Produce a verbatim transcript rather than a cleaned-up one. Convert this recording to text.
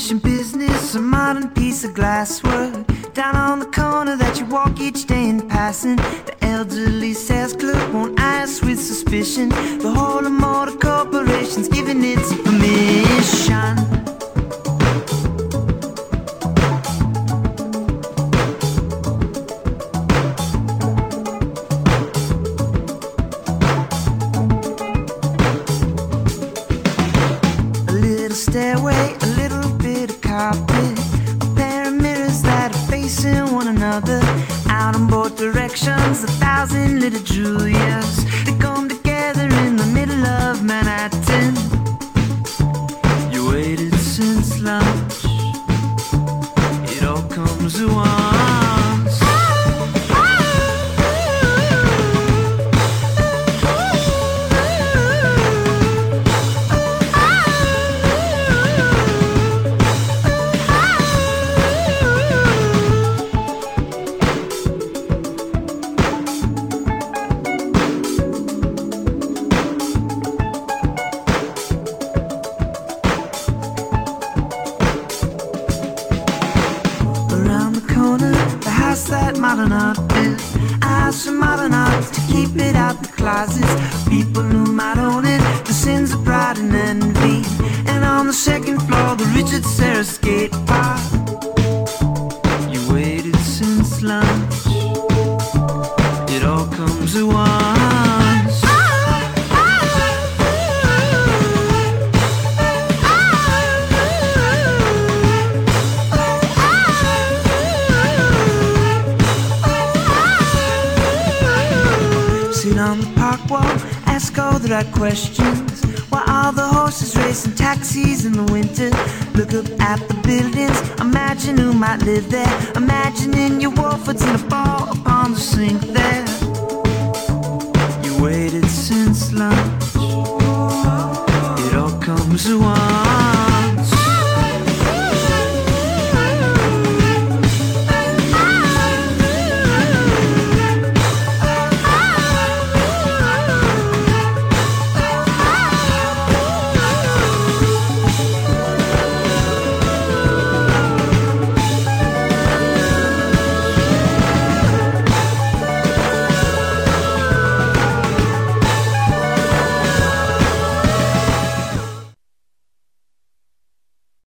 Unfinished business, a modern piece of glasswork down on the corner that you walk each day in passing. The elderly sales clerk won't ask with suspicion. The whole of motor corporation's giving its permission. A little stairway, a little bit of carpet, a pair of mirrors that are facing one another. Out in both directions, a thousand little Julias, they come together in the middle of Manhattan. You waited since lunch, it all comes at once. The house that modern art built, a house for modern art to keep it out the closets. People who might own it, the sins of pride and envy. And on the second floor, the Richard Serra skate park. You waited since lunch, it all comes at once. Sit on the park wall, ask all the right questions, while all the horses race in taxis in the winter. Look up at the buildings, imagine who might live there. Imagining your Wolfords in a ball upon the sink there. You waited since lunch,